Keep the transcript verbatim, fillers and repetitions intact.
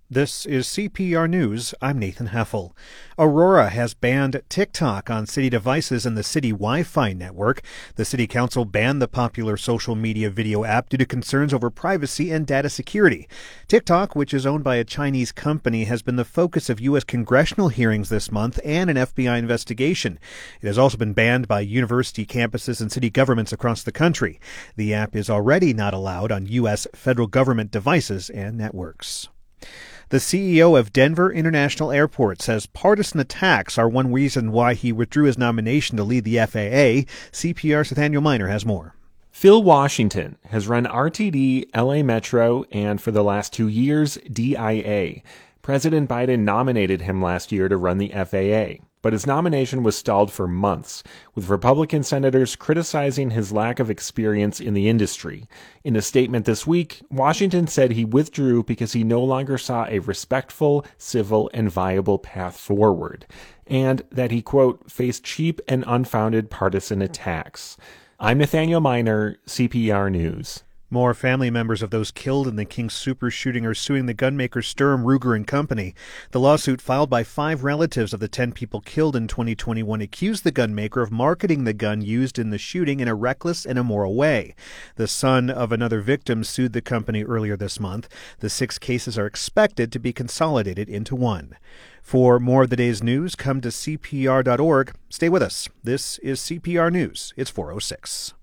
This is C P R News. I'm Nathan Heffel. Aurora has banned TikTok on city devices and the city Wi-Fi network. The city council banned the popular social media video app due to concerns over privacy and data security. TikTok, which is owned by a Chinese company, has been the focus of U S congressional hearings this month and an F B I investigation. It has also been banned by university campuses and city governments across the country. The app is already not allowed on U S federal government devices and networks. The C E O of Denver International Airport says partisan attacks are one reason why he withdrew his nomination to lead the F A A. C P R's Nathaniel Miner has more. Phil Washington has run R T D, L A Metro, and for the last two years, D I A. President Biden nominated him last year to run the F A A, but his nomination was stalled for months, with Republican senators criticizing his lack of experience in the industry. In a statement this week, Washington said he withdrew because he no longer saw a respectful, civil, and viable path forward, and that he, quote, faced cheap and unfounded partisan attacks. I'm Nathaniel Miner, C P R News. More family members of those killed in the King Soopers shooting are suing the gunmaker Sturm, Ruger and Company. The lawsuit, filed by five relatives of the ten people killed in twenty twenty-one, accused the gunmaker of marketing the gun used in the shooting in a reckless and immoral way. The son of another victim sued the company earlier this month. The six cases are expected to be consolidated into one. For more of the day's news, come to C P R dot org. Stay with us. This is C P R News. It's four oh six.